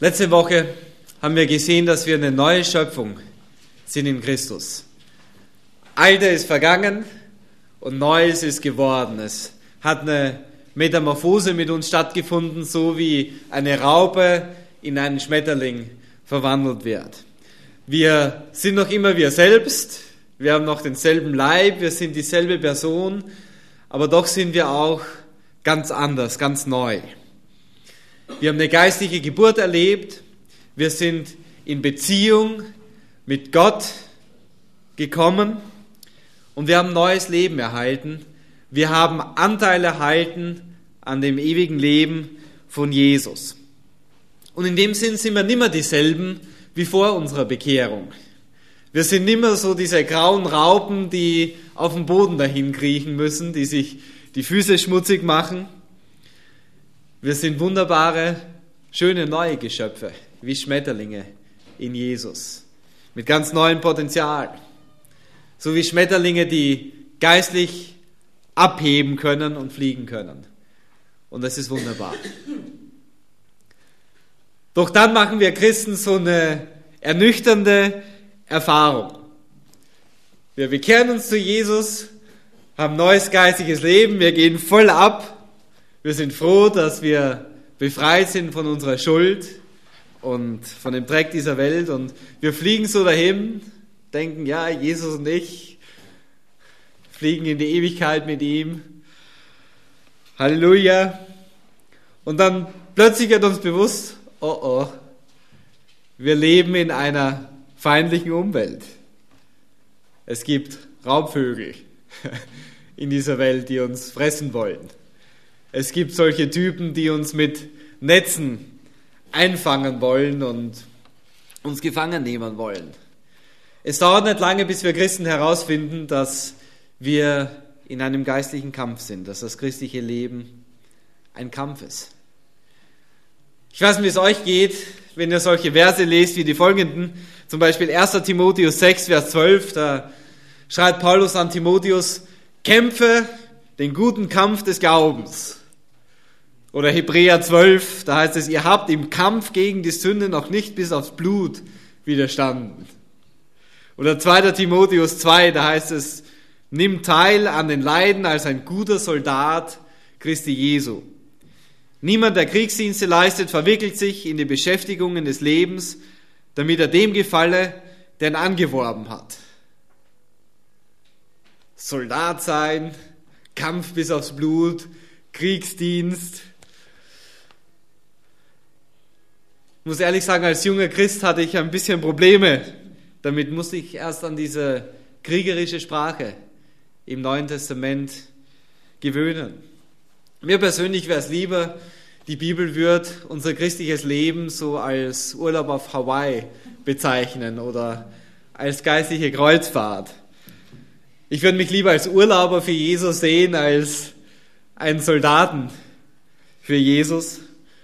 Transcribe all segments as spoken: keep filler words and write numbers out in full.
Letzte Woche haben wir gesehen, dass wir eine neue Schöpfung sind in Christus. Alte ist vergangen und Neues ist geworden. Es hat eine Metamorphose mit uns stattgefunden, so wie eine Raupe in einen Schmetterling verwandelt wird. Wir sind noch immer wir selbst, wir haben noch denselben Leib, wir sind dieselbe Person, aber doch sind wir auch ganz anders, ganz neu. Wir haben eine geistliche Geburt erlebt, wir sind in Beziehung mit Gott gekommen und wir haben ein neues Leben erhalten. Wir haben Anteil erhalten an dem ewigen Leben von Jesus. Und in dem Sinn sind wir nicht mehr dieselben wie vor unserer Bekehrung. Wir sind nicht mehr so diese grauen Raupen, die auf dem Boden dahin kriechen müssen, die sich die Füße schmutzig machen. Wir sind wunderbare, schöne neue Geschöpfe, wie Schmetterlinge in Jesus, mit ganz neuem Potenzial. So wie Schmetterlinge, die geistlich abheben können und fliegen können. Und das ist wunderbar. Doch dann machen wir Christen so eine ernüchternde Erfahrung. Wir bekehren uns zu Jesus, haben neues geistiges Leben, wir gehen voll ab. Wir sind froh, dass wir befreit sind von unserer Schuld und von dem Dreck dieser Welt. Und wir fliegen so dahin, denken, ja, Jesus und ich fliegen in die Ewigkeit mit ihm. Halleluja. Und dann plötzlich wird uns bewusst, oh oh, wir leben in einer feindlichen Umwelt. Es gibt Raubvögel in dieser Welt, die uns fressen wollen. Es gibt solche Typen, die uns mit Netzen einfangen wollen und uns gefangen nehmen wollen. Es dauert nicht lange, bis wir Christen herausfinden, dass wir in einem geistlichen Kampf sind, dass das christliche Leben ein Kampf ist. Ich weiß nicht, wie es euch geht, wenn ihr solche Verse lest wie die folgenden, zum Beispiel erster Timotheus sechs, Vers zwölf, da schreibt Paulus an Timotheus, kämpfe den guten Kampf des Glaubens. Oder Hebräer zwölf, da heißt es, ihr habt im Kampf gegen die Sünde noch nicht bis aufs Blut widerstanden. Oder zweiter Timotheus zwei, da heißt es, nimm teil an den Leiden als ein guter Soldat Christi Jesu. Niemand, der Kriegsdienste leistet, verwickelt sich in die Beschäftigungen des Lebens, damit er dem gefalle, der ihn angeworben hat. Soldat sein, Kampf bis aufs Blut, Kriegsdienst. Ich muss ehrlich sagen, als junger Christ hatte ich ein bisschen Probleme. Damit musste ich erst an diese kriegerische Sprache im Neuen Testament gewöhnen. Mir persönlich wäre es lieber, die Bibel würde unser christliches Leben so als Urlaub auf Hawaii bezeichnen oder als geistliche Kreuzfahrt. Ich würde mich lieber als Urlauber für Jesus sehen, als einen Soldaten für Jesus.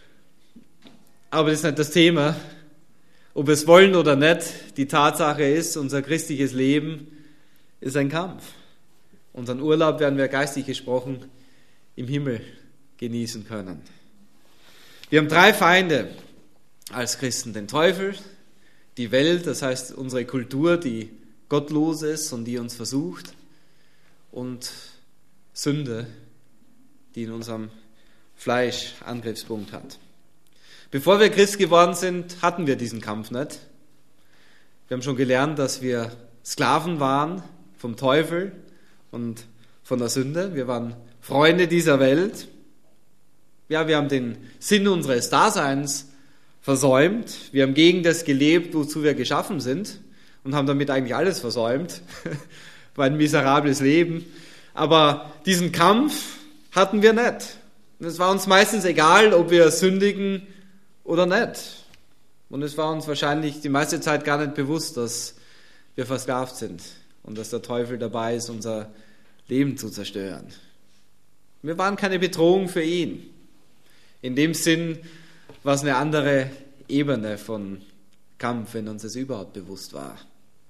Aber das ist nicht das Thema. Ob wir es wollen oder nicht, die Tatsache ist, unser christliches Leben ist ein Kampf. Unseren Urlaub werden wir geistlich gesprochen im Himmel genießen können. Wir haben drei Feinde als Christen. Den Teufel, die Welt, das heißt unsere Kultur, die gottlos ist und die uns versucht, und Sünde, die in unserem Fleisch Angriffspunkt hat. Bevor wir Christ geworden sind, hatten wir diesen Kampf nicht. Wir haben schon gelernt, dass wir Sklaven waren vom Teufel und von der Sünde. Wir waren Freunde dieser Welt. Ja, wir haben den Sinn unseres Daseins versäumt. Wir haben gegen das gelebt, wozu wir geschaffen sind und haben damit eigentlich alles versäumt. War ein miserables Leben. Aber diesen Kampf hatten wir nicht. Und es war uns meistens egal, ob wir sündigen oder nicht. Und es war uns wahrscheinlich die meiste Zeit gar nicht bewusst, dass wir versklavt sind und dass der Teufel dabei ist, unser Leben zu zerstören. Wir waren keine Bedrohung für ihn. In dem Sinn war es eine andere Ebene von Kampf, wenn uns das überhaupt bewusst war.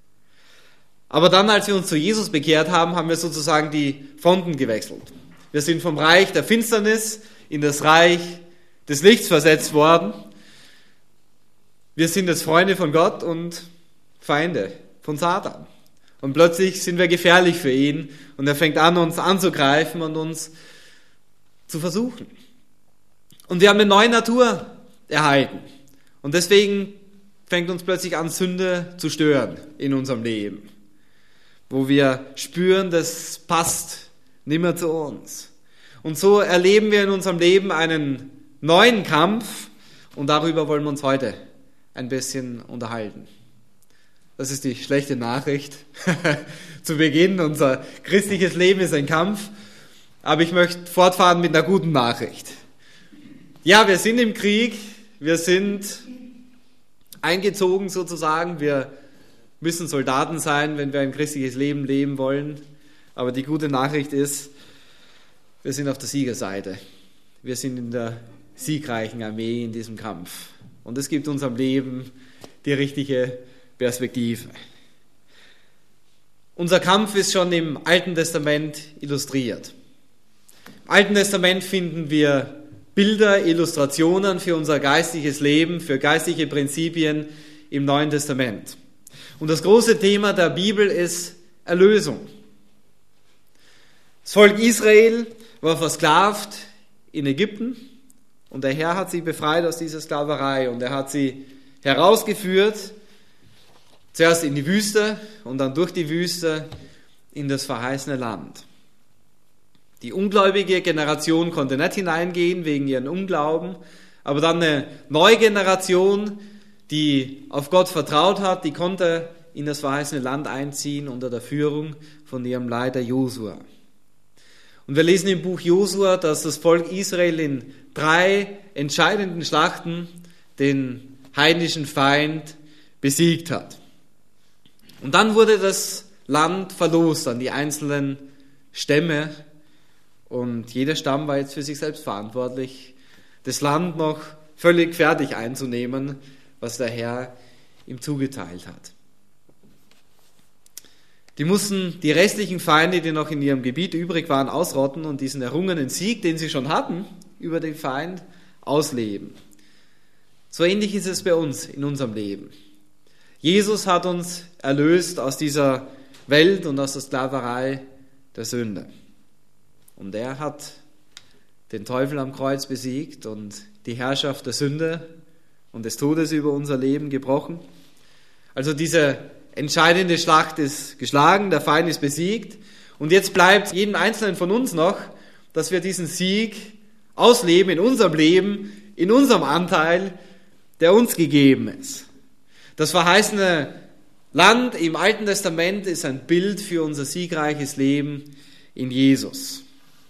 Aber dann, als wir uns zu Jesus bekehrt haben, haben wir sozusagen die Fronten gewechselt. Wir sind vom Reich der Finsternis in das Reich des Lichts versetzt worden. wir sind jetzt Freunde von Gott und Feinde von Satan. Und plötzlich sind wir gefährlich für ihn und er fängt an, uns anzugreifen und uns zu versuchen. Und wir haben eine neue Natur erhalten. Und deswegen fängt uns plötzlich an, Sünde zu stören in unserem Leben. Wo wir spüren, das passt nicht mehr zu uns. Und so erleben wir in unserem Leben einen neuen Kampf und darüber wollen wir uns heute ein bisschen unterhalten. Das ist die schlechte Nachricht zu Beginn. Unser christliches Leben ist ein Kampf, aber ich möchte fortfahren mit einer guten Nachricht. Ja, wir sind im Krieg, wir sind eingezogen sozusagen, wir müssen Soldaten sein, wenn wir ein christliches Leben leben wollen, aber die gute Nachricht ist, wir sind auf der Siegerseite. Wir sind in der siegreichen Armee in diesem Kampf. Und es gibt unserem Leben die richtige Perspektive. Unser Kampf ist schon im Alten Testament illustriert. Im Alten Testament finden wir Bilder, Illustrationen für unser geistliches Leben, für geistliche Prinzipien im Neuen Testament. Und das große Thema der Bibel ist Erlösung. Das Volk Israel war versklavt in Ägypten und der Herr hat sie befreit aus dieser Sklaverei und er hat sie herausgeführt, zuerst in die Wüste und dann durch die Wüste in das verheißene Land. Die ungläubige Generation konnte nicht hineingehen wegen ihren Unglauben, aber dann eine neue Generation, die auf Gott vertraut hat, die konnte in das verheißene Land einziehen unter der Führung von ihrem Leiter Josua. Und wir lesen im Buch Josua, dass das Volk Israel in drei entscheidenden Schlachten den heidnischen Feind besiegt hat. Und dann wurde das Land verlost an die einzelnen Stämme und jeder Stamm war jetzt für sich selbst verantwortlich, das Land noch völlig fertig einzunehmen, was der Herr ihm zugeteilt hat. Die mussten die restlichen Feinde, die noch in ihrem Gebiet übrig waren, ausrotten und diesen errungenen Sieg, den sie schon hatten, über den Feind ausleben. So ähnlich ist es bei uns in unserem Leben. Jesus hat uns erlöst aus dieser Welt und aus der Sklaverei der Sünde. Und er hat den Teufel am Kreuz besiegt und die Herrschaft der Sünde und des Todes über unser Leben gebrochen. Also diese entscheidende Schlacht ist geschlagen, der Feind ist besiegt und jetzt bleibt jedem Einzelnen von uns noch, dass wir diesen Sieg ausleben in unserem Leben, in unserem Anteil, der uns gegeben ist. Das verheißene Land im Alten Testament ist ein Bild für unser siegreiches Leben in Jesus.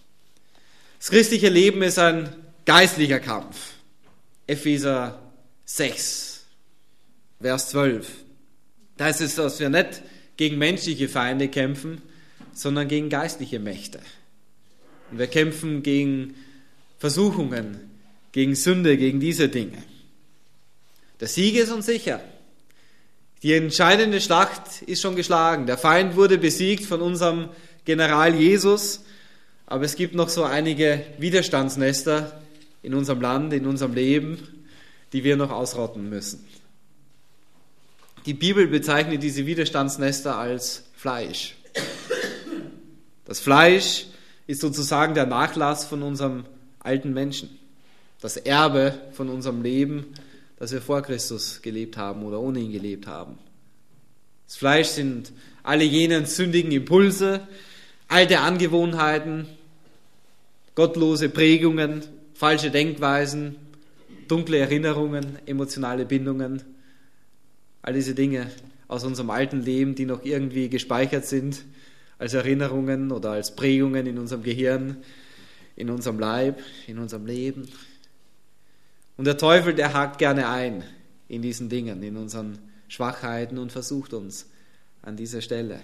Das christliche Leben ist ein geistlicher Kampf. Epheser sechs, Vers zwölf. Da heißt es, dass wir nicht gegen menschliche Feinde kämpfen, sondern gegen geistliche Mächte. Und wir kämpfen gegen Versuchungen, gegen Sünde, gegen diese Dinge. Der Sieg ist uns sicher. Die entscheidende Schlacht ist schon geschlagen. Der Feind wurde besiegt von unserem General Jesus, aber es gibt noch so einige Widerstandsnester in unserem Land, in unserem Leben, die wir noch ausrotten müssen. Die Bibel bezeichnet diese Widerstandsnester als Fleisch. Das Fleisch ist sozusagen der Nachlass von unserem alten Menschen, das Erbe von unserem Leben, das wir vor Christus gelebt haben oder ohne ihn gelebt haben. Das Fleisch sind alle jenen sündigen Impulse, alte Angewohnheiten, gottlose Prägungen, falsche Denkweisen, dunkle Erinnerungen, emotionale Bindungen, all diese Dinge aus unserem alten Leben, die noch irgendwie gespeichert sind als Erinnerungen oder als Prägungen in unserem Gehirn, in unserem Leib, in unserem Leben. Und der Teufel, der hakt gerne ein in diesen Dingen, in unseren Schwachheiten und versucht uns an dieser Stelle.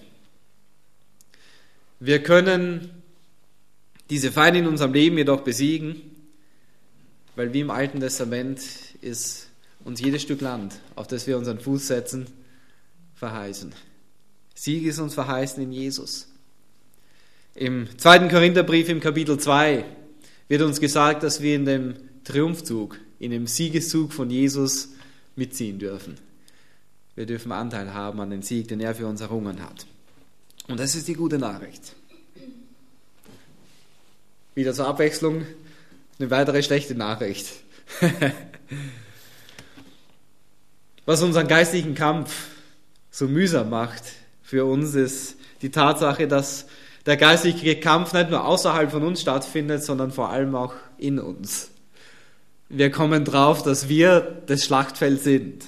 Wir können diese Feinde in unserem Leben jedoch besiegen, weil wie im Alten Testament ist uns jedes Stück Land, auf das wir unseren Fuß setzen, verheißen. Sieg ist uns verheißen in Jesus. Im zweiten Korintherbrief im Kapitel zwei wird uns gesagt, dass wir in dem Triumphzug, in dem Siegeszug von Jesus mitziehen dürfen. Wir dürfen Anteil haben an den Sieg, den er für uns errungen hat. Und das ist die gute Nachricht. Wieder zur Abwechslung eine weitere schlechte Nachricht. Was unseren geistlichen Kampf so mühsam macht für uns, ist die Tatsache, dass der geistliche Kampf nicht nur außerhalb von uns stattfindet, sondern vor allem auch in uns. Wir kommen drauf, dass wir das Schlachtfeld sind.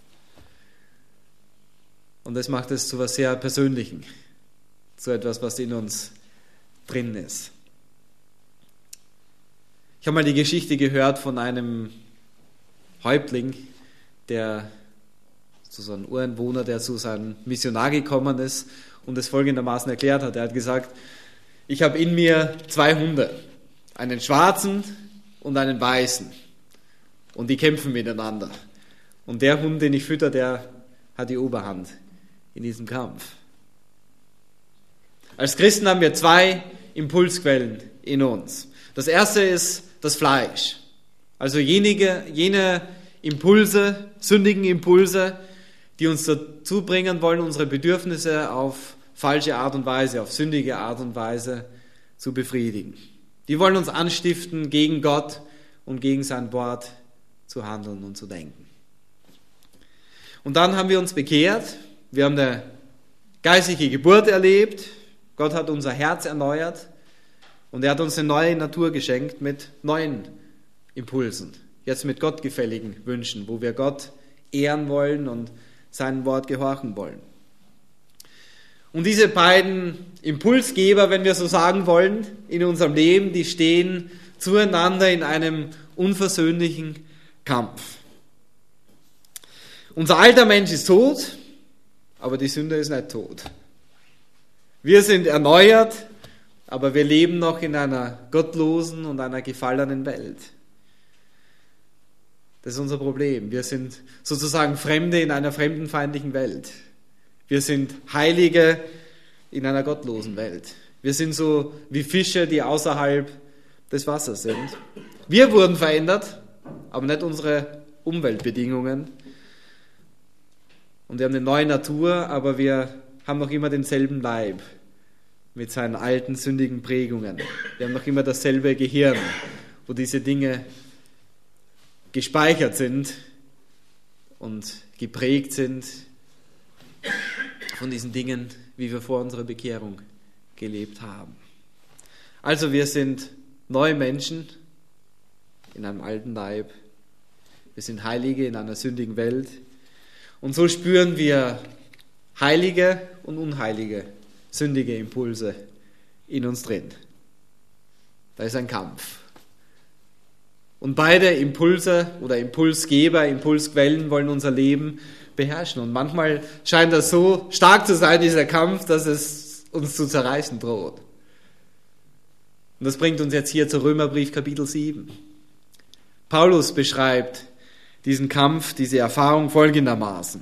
Und das macht es zu etwas sehr Persönlichem, zu etwas, was in uns drin ist. Ich habe mal die Geschichte gehört von einem Häuptling, der zu so einem Ureinwohner, der zu seinem Missionar gekommen ist und es folgendermaßen erklärt hat. Er hat gesagt, ich habe in mir zwei Hunde, einen schwarzen und einen weißen. Und die kämpfen miteinander. Und der Hund, den ich fütter, der hat die Oberhand in diesem Kampf. Als Christen haben wir zwei Impulsquellen in uns. Das erste ist das Fleisch. Also jene, jene Impulse, sündigen Impulse, die uns dazu bringen wollen, unsere Bedürfnisse auf falsche Art und Weise, auf sündige Art und Weise zu befriedigen. Die wollen uns anstiften, gegen Gott und gegen sein Wort zu handeln und zu denken. Und dann haben wir uns bekehrt. Wir haben eine geistliche Geburt erlebt. Gott hat unser Herz erneuert und er hat uns eine neue Natur geschenkt mit neuen Impulsen. Jetzt mit gottgefälligen Wünschen, wo wir Gott ehren wollen und sein Wort gehorchen wollen. Und diese beiden Impulsgeber, wenn wir so sagen wollen, in unserem Leben, die stehen zueinander in einem unversöhnlichen Kampf. Unser alter Mensch ist tot, aber die Sünde ist nicht tot. Wir sind erneuert, aber wir leben noch in einer gottlosen und einer gefallenen Welt. Das ist unser Problem. Wir sind sozusagen Fremde in einer fremdenfeindlichen Welt. Wir sind Heilige in einer gottlosen Welt. Wir sind so wie Fische, die außerhalb des Wassers sind. Wir wurden verändert, aber nicht unsere Umweltbedingungen. Und wir haben eine neue Natur, aber wir haben noch immer denselben Leib mit seinen alten, sündigen Prägungen. Wir haben noch immer dasselbe Gehirn, wo diese Dinge gespeichert sind und geprägt sind von diesen Dingen, wie wir vor unserer Bekehrung gelebt haben. Also wir sind neue Menschen in einem alten Leib. Wir sind Heilige in einer sündigen Welt. Und so spüren wir heilige und unheilige, sündige Impulse in uns drin. Da ist ein Kampf. Und beide Impulse oder Impulsgeber, Impulsquellen wollen unser Leben beherrschen. Und manchmal scheint das so stark zu sein, dieser Kampf, dass es uns zu zerreißen droht. Und das bringt uns jetzt hier zu Römerbrief Kapitel sieben. Paulus beschreibt diesen Kampf, diese Erfahrung folgendermaßen.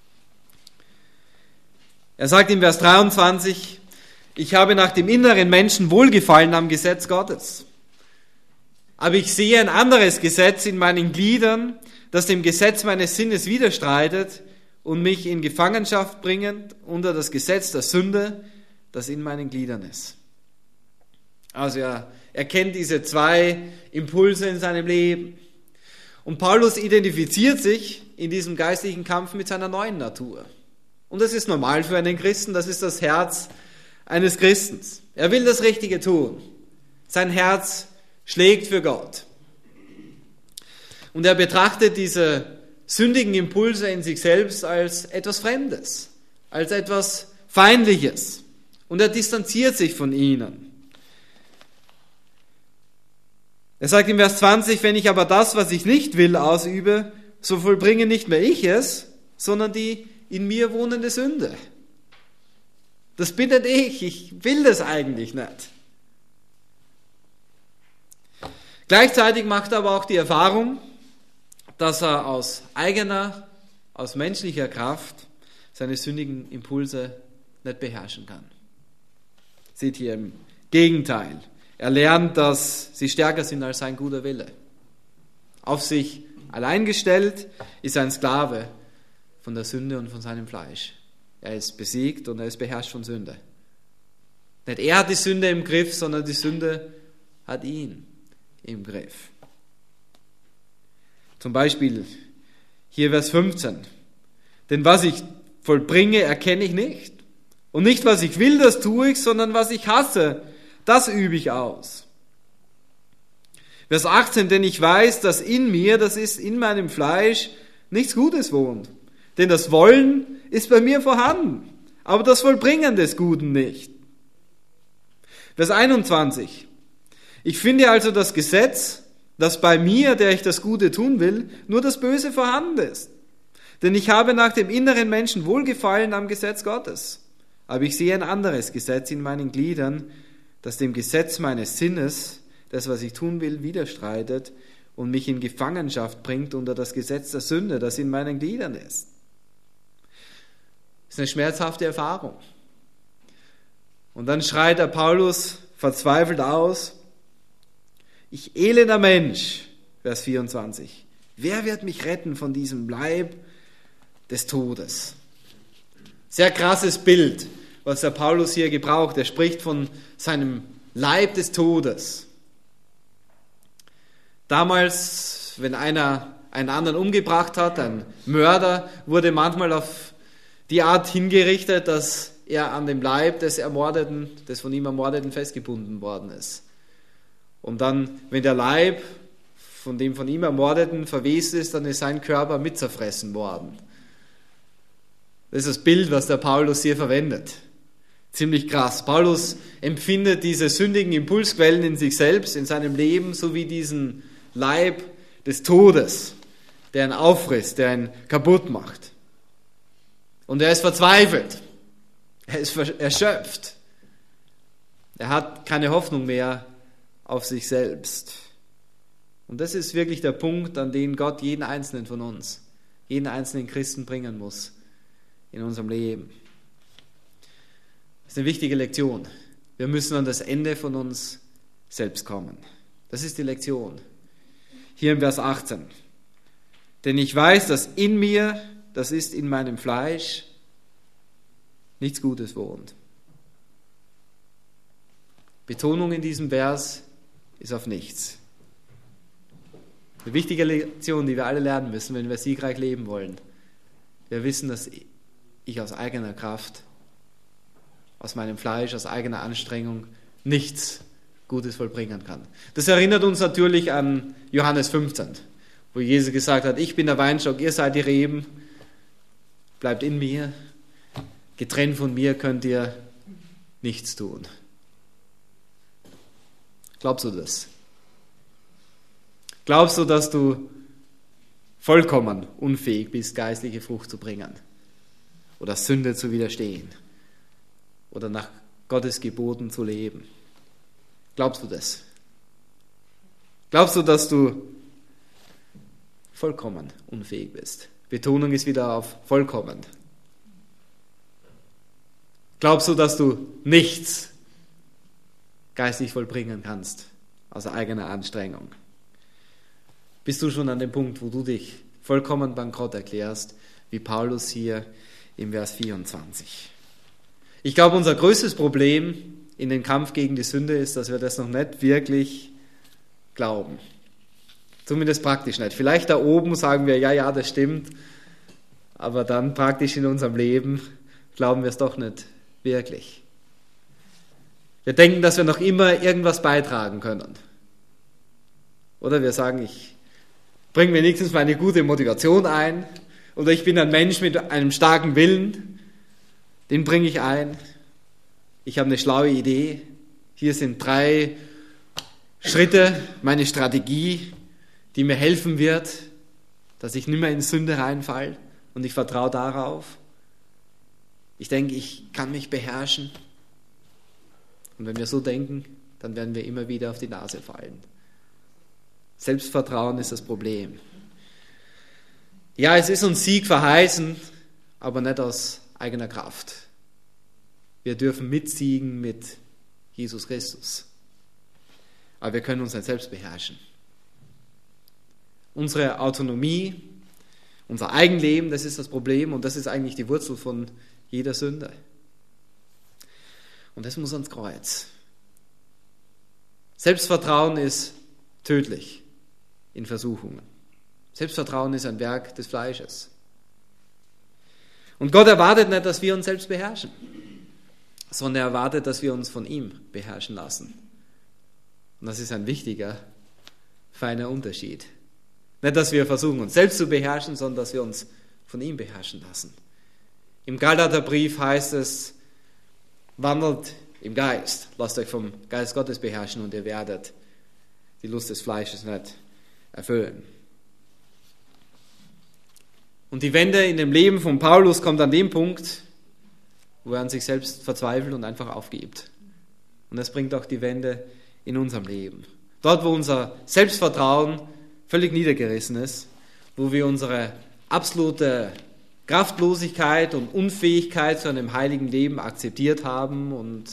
Er sagt im Vers dreiundzwanzig, ich habe nach dem inneren Menschen Wohlgefallen am Gesetz Gottes. Aber ich sehe ein anderes Gesetz in meinen Gliedern, das dem Gesetz meines Sinnes widerstreitet und mich in Gefangenschaft bringt unter das Gesetz der Sünde, das in meinen Gliedern ist. Also er erkennt diese zwei Impulse in seinem Leben. Und Paulus identifiziert sich in diesem geistlichen Kampf mit seiner neuen Natur. Und das ist normal für einen Christen, das ist das Herz eines Christens. Er will das Richtige tun. Sein Herz schlägt für Gott. Und er betrachtet diese sündigen Impulse in sich selbst als etwas Fremdes, als etwas Feindliches. Und er distanziert sich von ihnen. Er sagt im Vers zwanzig, wenn ich aber das, was ich nicht will, ausübe, so vollbringe nicht mehr ich es, sondern die in mir wohnende Sünde. Das bin nicht ich, ich will das eigentlich nicht. Gleichzeitig macht er aber auch die Erfahrung, dass er aus eigener, aus menschlicher Kraft seine sündigen Impulse nicht beherrschen kann. Seht hier im Gegenteil. Er lernt, dass sie stärker sind als sein guter Wille. Auf sich alleingestellt, ist ein Sklave von der Sünde und von seinem Fleisch. Er ist besiegt und er ist beherrscht von Sünde. Nicht er hat die Sünde im Griff, sondern die Sünde hat ihn im Griff. Zum Beispiel hier Vers fünfzehn. Denn was ich vollbringe, erkenne ich nicht. Und nicht, was ich will, das tue ich, sondern was ich hasse, das übe ich aus. Vers achtzehn. Denn ich weiß, dass in mir, das ist in meinem Fleisch, nichts Gutes wohnt. Denn das Wollen ist bei mir vorhanden, aber das Vollbringen des Guten nicht. Vers einundzwanzig. Ich finde also das Gesetz, dass bei mir, der ich das Gute tun will, nur das Böse vorhanden ist. Denn ich habe nach dem inneren Menschen Wohlgefallen am Gesetz Gottes. Aber ich sehe ein anderes Gesetz in meinen Gliedern, das dem Gesetz meines Sinnes, das, was ich tun will, widerstreitet und mich in Gefangenschaft bringt unter das Gesetz der Sünde, das in meinen Gliedern ist. Das ist eine schmerzhafte Erfahrung. Und dann schreit der Paulus verzweifelt aus, ich elender Mensch, Vers vierundzwanzig, wer wird mich retten von diesem Leib des Todes? Sehr krasses Bild, was der Paulus hier gebraucht. Er spricht von seinem Leib des Todes. Damals, wenn einer einen anderen umgebracht hat, ein Mörder, wurde manchmal auf die Art hingerichtet, dass er an dem Leib des Ermordeten, des von ihm Ermordeten festgebunden worden ist. Und dann, wenn der Leib von dem von ihm Ermordeten verwest ist, dann ist sein Körper mit zerfressen worden. Das ist das Bild, was der Paulus hier verwendet. Ziemlich krass. Paulus empfindet diese sündigen Impulsquellen in sich selbst, in seinem Leben, sowie diesen Leib des Todes, der ihn auffrisst, der ihn kaputt macht. Und er ist verzweifelt. Er ist erschöpft. Er hat keine Hoffnung mehr auf sich selbst. Und das ist wirklich der Punkt, an den Gott jeden einzelnen von uns, jeden einzelnen Christen bringen muss in unserem Leben. Das ist eine wichtige Lektion. Wir müssen an das Ende von uns selbst kommen. Das ist die Lektion. Hier im Vers achtzehn. Denn ich weiß, dass in mir, das ist in meinem Fleisch, nichts Gutes wohnt. Betonung in diesem Vers ist auf nichts. Eine wichtige Lektion, die wir alle lernen müssen, wenn wir siegreich leben wollen. Wir wissen, dass ich aus eigener Kraft, aus meinem Fleisch, aus eigener Anstrengung nichts Gutes vollbringen kann. Das erinnert uns natürlich an Johannes fünfzehn, wo Jesus gesagt hat, ich bin der Weinstock, ihr seid die Reben, bleibt in mir, getrennt von mir könnt ihr nichts tun. Glaubst du das? Glaubst du, dass du vollkommen unfähig bist, geistliche Frucht zu bringen oder Sünde zu widerstehen oder nach Gottes Geboten zu leben? Glaubst du das? Glaubst du, dass du vollkommen unfähig bist? Betonung ist wieder auf vollkommen. Glaubst du, dass du nichts geistlich vollbringen kannst aus eigener Anstrengung? Bist du schon an dem Punkt, wo du dich vollkommen bankrott erklärst, wie Paulus hier im Vers vierundzwanzig? Ich glaube, unser größtes Problem in dem Kampf gegen die Sünde ist, dass wir das noch nicht wirklich glauben. Zumindest praktisch nicht. Vielleicht da oben sagen wir, ja, ja, das stimmt, aber dann praktisch in unserem Leben glauben wir es doch nicht wirklich. Wir denken, dass wir noch immer irgendwas beitragen können. Oder wir sagen, ich bringe mir wenigstens meine gute Motivation ein. Oder ich bin ein Mensch mit einem starken Willen. Den bringe ich ein. Ich habe eine schlaue Idee. Hier sind drei Schritte, meine Strategie, die mir helfen wird, dass ich nicht mehr in Sünde reinfalle. Und ich vertraue darauf. Ich denke, ich kann mich beherrschen. Und wenn wir so denken, dann werden wir immer wieder auf die Nase fallen. Selbstvertrauen ist das Problem. Ja, es ist uns Sieg verheißen, aber nicht aus eigener Kraft. Wir dürfen mitsiegen mit Jesus Christus. Aber wir können uns nicht selbst beherrschen. Unsere Autonomie, unser Eigenleben, das ist das Problem und das ist eigentlich die Wurzel von jeder Sünde. Und das muss ans Kreuz. Selbstvertrauen ist tödlich in Versuchungen. Selbstvertrauen ist ein Werk des Fleisches. Und Gott erwartet nicht, dass wir uns selbst beherrschen, sondern er erwartet, dass wir uns von ihm beherrschen lassen. Und das ist ein wichtiger, feiner Unterschied. Nicht, dass wir versuchen, uns selbst zu beherrschen, sondern dass wir uns von ihm beherrschen lassen. Im Galaterbrief heißt es, wandelt im Geist, lasst euch vom Geist Gottes beherrschen und ihr werdet die Lust des Fleisches nicht erfüllen. Und die Wende in dem Leben von Paulus kommt an dem Punkt, wo er an sich selbst verzweifelt und einfach aufgibt. Und das bringt auch die Wende in unserem Leben. Dort, wo unser Selbstvertrauen völlig niedergerissen ist, wo wir unsere absolute Kraftlosigkeit und Unfähigkeit zu einem heiligen Leben akzeptiert haben und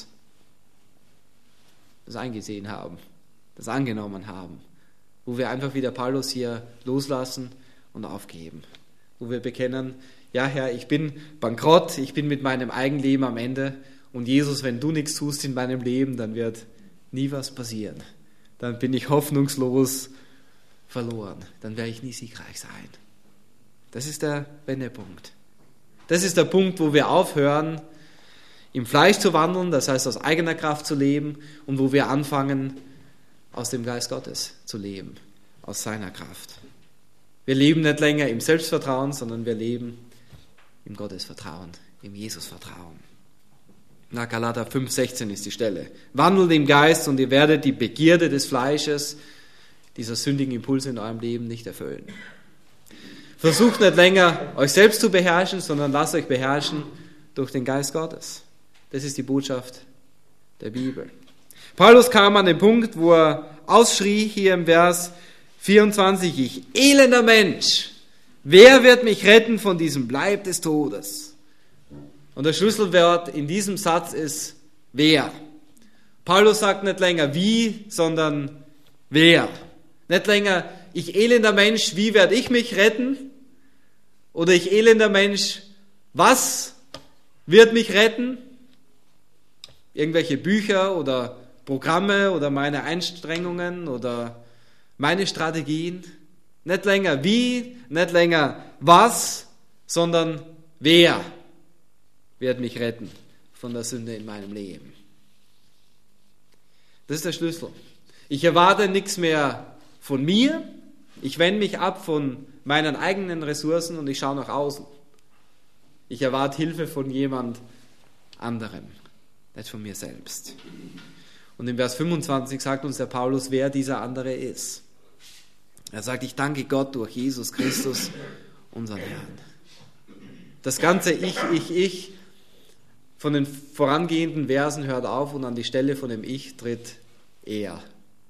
das eingesehen haben, das angenommen haben, wo wir einfach wie der Paulus hier loslassen und aufgeben, wo wir bekennen, ja Herr, ich bin bankrott, ich bin mit meinem Eigenleben am Ende und Jesus, wenn du nichts tust in meinem Leben, dann wird nie was passieren. Dann bin ich hoffnungslos verloren. Dann werde ich nie siegreich sein. Das ist der Wendepunkt. Das ist der Punkt, wo wir aufhören, im Fleisch zu wandeln, das heißt aus eigener Kraft zu leben und wo wir anfangen, aus dem Geist Gottes zu leben, aus seiner Kraft. Wir leben nicht länger im Selbstvertrauen, sondern wir leben im Gottesvertrauen, im Jesusvertrauen. Na, Galater fünf sechzehn ist die Stelle. Wandelt im Geist und ihr werdet die Begierde des Fleisches, dieser sündigen Impulse in eurem Leben nicht erfüllen. Versucht nicht länger, euch selbst zu beherrschen, sondern lasst euch beherrschen durch den Geist Gottes. Das ist die Botschaft der Bibel. Paulus kam an den Punkt, wo er ausschrie, hier im Vers vierundzwanzig, ich elender Mensch, wer wird mich retten von diesem Leib des Todes? Und das Schlüsselwort in diesem Satz ist wer. Paulus sagt nicht länger wie, sondern wer. Nicht länger, ich elender Mensch, wie werde ich mich retten? Oder ich elender Mensch, was wird mich retten? Irgendwelche Bücher oder Programme oder meine Anstrengungen oder meine Strategien. Nicht länger wie, nicht länger was, sondern wer wird mich retten von der Sünde in meinem Leben. Das ist der Schlüssel. Ich erwarte nichts mehr von mir, ich wende mich ab von meinen eigenen Ressourcen und ich schaue nach außen. Ich erwarte Hilfe von jemand anderem, nicht von mir selbst. Und im Vers fünfundzwanzig sagt uns der Paulus, wer dieser andere ist. Er sagt, ich danke Gott durch Jesus Christus, unseren Herrn. Das ganze Ich, Ich, Ich von den vorangehenden Versen hört auf und an die Stelle von dem Ich tritt er,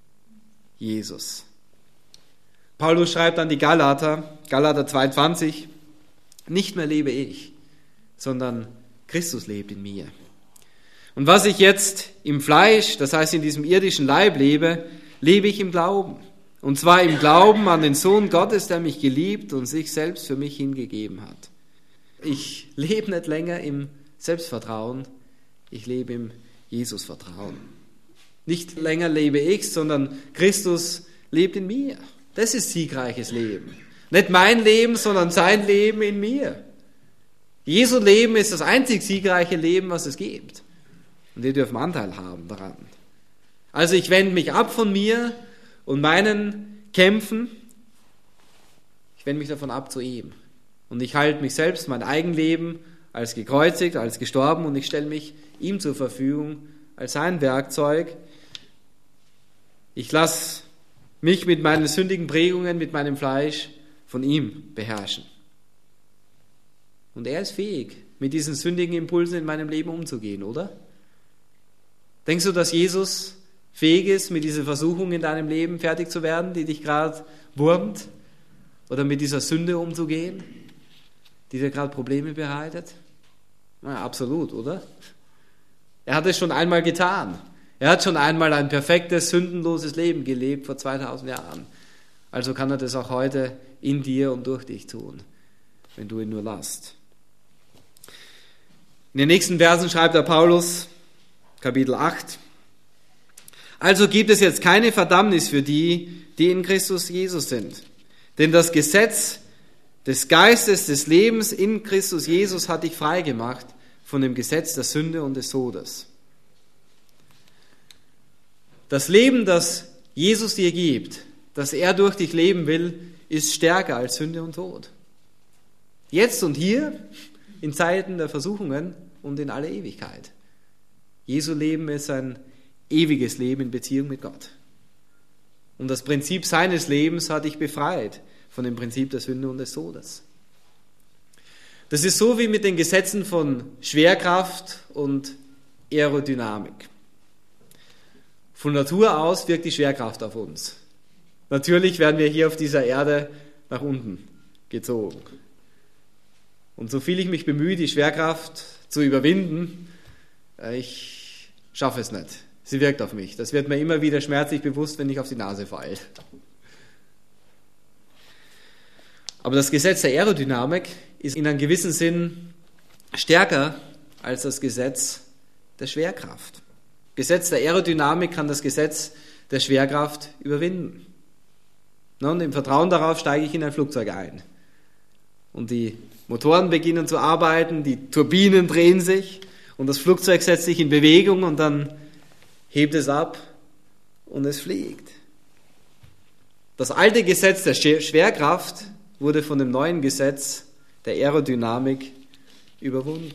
Jesus. Paulus schreibt an die Galater, Galater zwei zwanzig, nicht mehr lebe ich, sondern Christus lebt in mir. Und was ich jetzt im Fleisch, das heißt in diesem irdischen Leib lebe, lebe ich im Glauben. Und zwar im Glauben an den Sohn Gottes, der mich geliebt und sich selbst für mich hingegeben hat. Ich lebe nicht länger im Selbstvertrauen, ich lebe im Jesusvertrauen. Nicht länger lebe ich, sondern Christus lebt in mir. Das ist siegreiches Leben. Nicht mein Leben, sondern sein Leben in mir. Jesu Leben ist das einzig siegreiche Leben, was es gibt. Und wir dürfen Anteil haben daran. Also ich wende mich ab von mir und meinen Kämpfen. Ich wende mich davon ab zu ihm. Und ich halte mich selbst, mein Eigenleben, als gekreuzigt, als gestorben und ich stelle mich ihm zur Verfügung als sein Werkzeug. Ich lasse mich mit meinen sündigen Prägungen, mit meinem Fleisch von ihm beherrschen. Und er ist fähig, mit diesen sündigen Impulsen in meinem Leben umzugehen, oder? Denkst du, dass Jesus fähig ist, mit dieser Versuchung in deinem Leben fertig zu werden, die dich gerade wurmt? Oder mit dieser Sünde umzugehen, die dir gerade Probleme bereitet? Na, absolut, oder? Er hat es schon einmal getan. Er hat schon einmal ein perfektes, sündenloses Leben gelebt vor zweitausend Jahren. Also kann er das auch heute in dir und durch dich tun, wenn du ihn nur lässt. In den nächsten Versen schreibt der Paulus, Kapitel acht, also gibt es jetzt keine Verdammnis für die, die in Christus Jesus sind. Denn das Gesetz des Geistes des Lebens in Christus Jesus hat dich freigemacht von dem Gesetz der Sünde und des Todes. Das Leben, das Jesus dir gibt, das er durch dich leben will, ist stärker als Sünde und Tod. Jetzt und hier, in Zeiten der Versuchungen und in aller Ewigkeit. Jesu Leben ist ein ewiges Leben in Beziehung mit Gott. Und das Prinzip seines Lebens hat dich befreit von dem Prinzip der Sünde und des Todes. Das ist so wie mit den Gesetzen von Schwerkraft und Aerodynamik. Von Natur aus wirkt die Schwerkraft auf uns. Natürlich werden wir hier auf dieser Erde nach unten gezogen. Und so viel ich mich bemühe, die Schwerkraft zu überwinden, ich schaffe es nicht. Sie wirkt auf mich. Das wird mir immer wieder schmerzlich bewusst, wenn ich auf die Nase falle. Aber das Gesetz der Aerodynamik ist in einem gewissen Sinn stärker als das Gesetz der Schwerkraft. Gesetz der Aerodynamik kann das Gesetz der Schwerkraft überwinden. Und im Vertrauen darauf steige ich in ein Flugzeug ein. Und die Motoren beginnen zu arbeiten, die Turbinen drehen sich und das Flugzeug setzt sich in Bewegung und dann hebt es ab und es fliegt. Das alte Gesetz der Schwerkraft wurde von dem neuen Gesetz der Aerodynamik überwunden.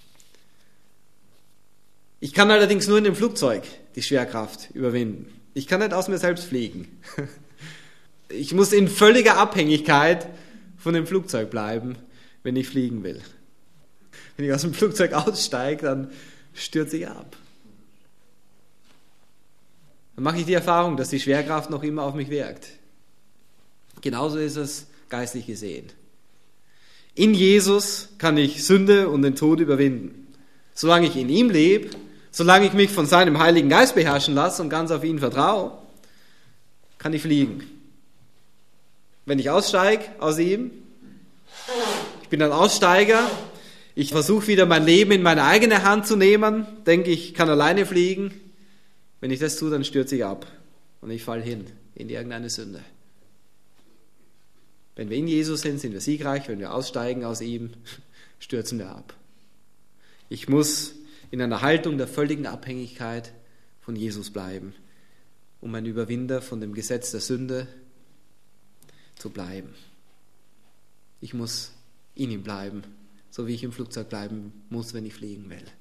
Ich kann allerdings nur in dem Flugzeug die Schwerkraft überwinden. Ich kann nicht aus mir selbst fliegen. Ich muss in völliger Abhängigkeit von dem Flugzeug bleiben, wenn ich fliegen will. Wenn ich aus dem Flugzeug aussteige, dann stürze ich ab. Dann mache ich die Erfahrung, dass die Schwerkraft noch immer auf mich wirkt. Genauso ist es geistlich gesehen. In Jesus kann ich Sünde und den Tod überwinden. Solange ich in ihm lebe, solange ich mich von seinem Heiligen Geist beherrschen lasse und ganz auf ihn vertraue, kann ich fliegen. Wenn ich aussteige aus ihm, ich bin ein Aussteiger, ich versuche wieder mein Leben in meine eigene Hand zu nehmen, denke ich kann alleine fliegen. Wenn ich das tue, dann stürze ich ab und ich falle hin in irgendeine Sünde. Wenn wir in Jesus sind, sind wir siegreich. Wenn wir aussteigen aus ihm, stürzen wir ab. Ich muss in einer Haltung der völligen Abhängigkeit von Jesus bleiben, um ein Überwinder von dem Gesetz der Sünde zu bleiben. Ich muss in ihm bleiben, so wie ich im Flugzeug bleiben muss, wenn ich fliegen will.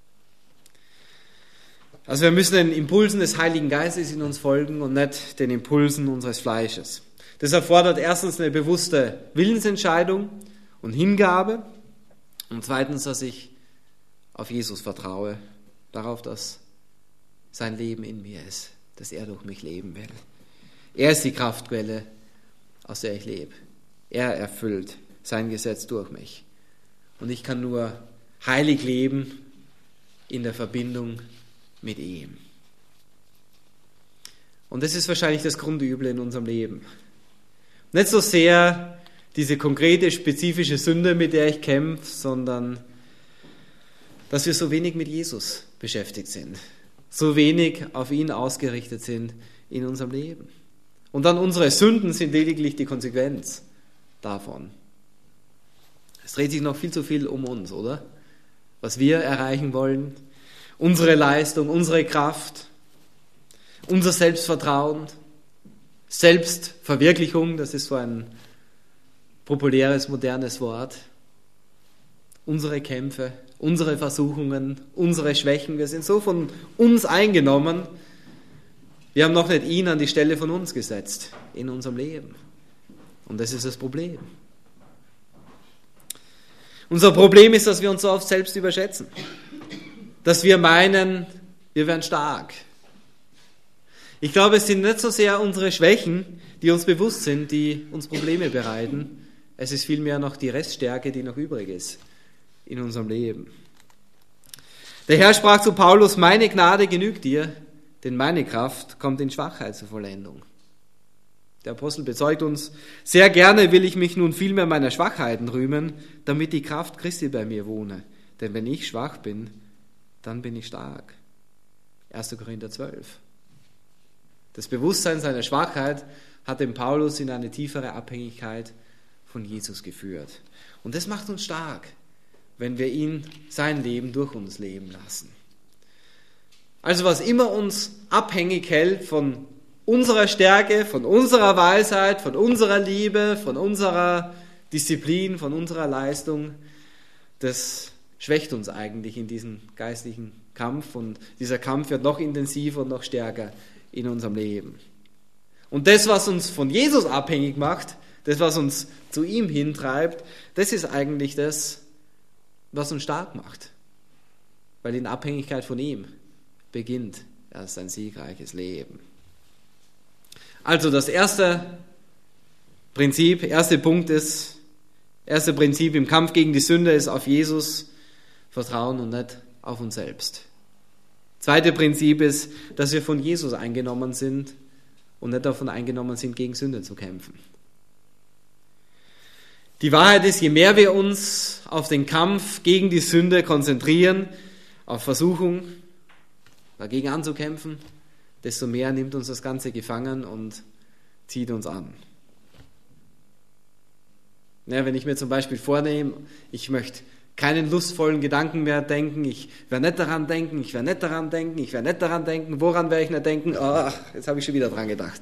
Also wir müssen den Impulsen des Heiligen Geistes in uns folgen und nicht den Impulsen unseres Fleisches. Das erfordert erstens eine bewusste Willensentscheidung und Hingabe und zweitens, dass ich auf Jesus vertraue, darauf, dass sein Leben in mir ist, dass er durch mich leben will. Er ist die Kraftquelle, aus der ich lebe. Er erfüllt sein Gesetz durch mich. Und ich kann nur heilig leben in der Verbindung mit ihm. Und das ist wahrscheinlich das Grundübel in unserem Leben. Nicht so sehr diese konkrete, spezifische Sünde, mit der ich kämpfe, sondern dass wir so wenig mit Jesus beschäftigt sind, so wenig auf ihn ausgerichtet sind in unserem Leben. Und dann unsere Sünden sind lediglich die Konsequenz davon. Es dreht sich noch viel zu viel um uns, oder? Was wir erreichen wollen, unsere Leistung, unsere Kraft, unser Selbstvertrauen, Selbstverwirklichung, das ist so ein populäres, modernes Wort. Unsere Kämpfe, unsere Versuchungen, unsere Schwächen, wir sind so von uns eingenommen, wir haben noch nicht ihn an die Stelle von uns gesetzt in unserem Leben. Und das ist das Problem. Unser Problem ist, dass wir uns so oft selbst überschätzen. Dass wir meinen, wir wären stark. Ich glaube, es sind nicht so sehr unsere Schwächen, die uns bewusst sind, die uns Probleme bereiten. Es ist vielmehr noch die Reststärke, die noch übrig ist in unserem Leben. Der Herr sprach zu Paulus, meine Gnade genügt dir, denn meine Kraft kommt in Schwachheit zur Vollendung. Der Apostel bezeugt uns, sehr gerne will ich mich nun vielmehr meiner Schwachheiten rühmen, damit die Kraft Christi bei mir wohne. Denn wenn ich schwach bin, dann bin ich stark. erster Korinther zwölf. Das Bewusstsein seiner Schwachheit hat den Paulus in eine tiefere Abhängigkeit von Jesus geführt. Und das macht uns stark, wenn wir ihn, sein Leben durch uns leben lassen. Also was immer uns abhängig hält von unserer Stärke, von unserer Weisheit, von unserer Liebe, von unserer Disziplin, von unserer Leistung, das schwächt uns eigentlich in diesem geistlichen Kampf, und dieser Kampf wird noch intensiver und noch stärker in unserem Leben. Und das, was uns von Jesus abhängig macht, das, was uns zu ihm hintreibt, das ist eigentlich das, was uns stark macht. Weil in Abhängigkeit von ihm beginnt erst ein siegreiches Leben. Also das erste Prinzip, erste Punkt ist, erste Prinzip im Kampf gegen die Sünde ist auf Jesus vertrauen und nicht auf uns selbst. Zweite Prinzip ist, dass wir von Jesus eingenommen sind und nicht davon eingenommen sind, gegen Sünde zu kämpfen. Die Wahrheit ist, je mehr wir uns auf den Kampf gegen die Sünde konzentrieren, auf Versuchung, dagegen anzukämpfen, desto mehr nimmt uns das Ganze gefangen und zieht uns an. Ja, wenn ich mir zum Beispiel vornehme, ich möchte keinen lustvollen Gedanken mehr denken, ich werde nicht daran denken, ich werde nicht daran denken, ich werde nicht daran denken, woran werde ich nicht denken? Ach, jetzt habe ich schon wieder dran gedacht.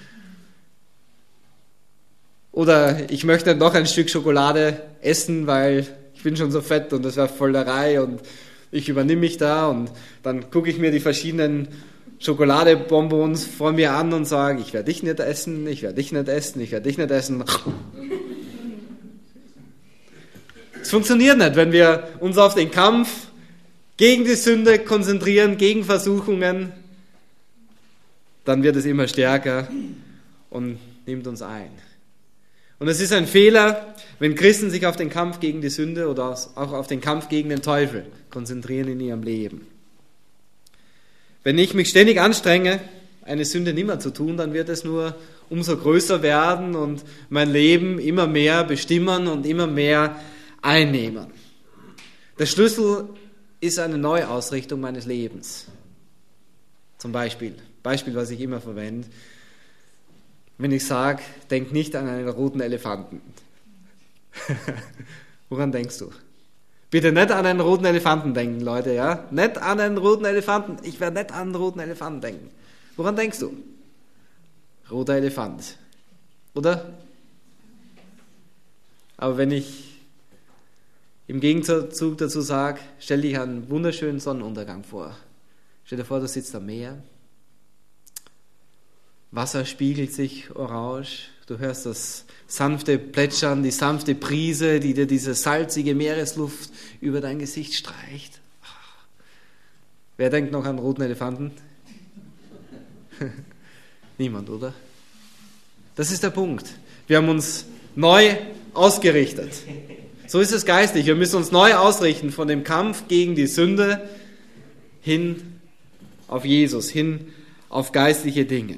Oder ich möchte noch ein Stück Schokolade essen, weil ich bin schon so fett und das wäre Vollerei und ich übernehme mich da, und dann gucke ich mir die verschiedenen Schokoladebonbons vor mir an und sage, ich werde dich nicht essen, ich werde dich nicht essen, ich werde dich nicht essen. Es funktioniert nicht, wenn wir uns auf den Kampf gegen die Sünde konzentrieren, gegen Versuchungen, dann wird es immer stärker und nimmt uns ein. Und es ist ein Fehler, wenn Christen sich auf den Kampf gegen die Sünde oder auch auf den Kampf gegen den Teufel konzentrieren in ihrem Leben. Wenn ich mich ständig anstrenge, eine Sünde nimmer zu tun, dann wird es nur umso größer werden und mein Leben immer mehr bestimmen und immer mehr einnehmen. Der Schlüssel ist eine Neuausrichtung meines Lebens. Zum Beispiel, Beispiel, was ich immer verwende, wenn ich sage, denk nicht an einen roten Elefanten. Woran denkst du? Bitte nicht an einen roten Elefanten denken, Leute, ja? Nicht an einen roten Elefanten. Ich werde nicht an einen roten Elefanten denken. Woran denkst du? Roter Elefant. Oder? Aber wenn ich im Gegenzug dazu sage, stell dich einen wunderschönen Sonnenuntergang vor. Stell dir vor, du sitzt am Meer. Wasser spiegelt sich orange. Du hörst das sanfte Plätschern, die sanfte Brise, die dir diese salzige Meeresluft über dein Gesicht streicht. Wer denkt noch an roten Elefanten? Niemand, oder? Das ist der Punkt. Wir haben uns neu ausgerichtet. So ist es geistlich. Wir müssen uns neu ausrichten von dem Kampf gegen die Sünde hin auf Jesus, hin auf geistliche Dinge.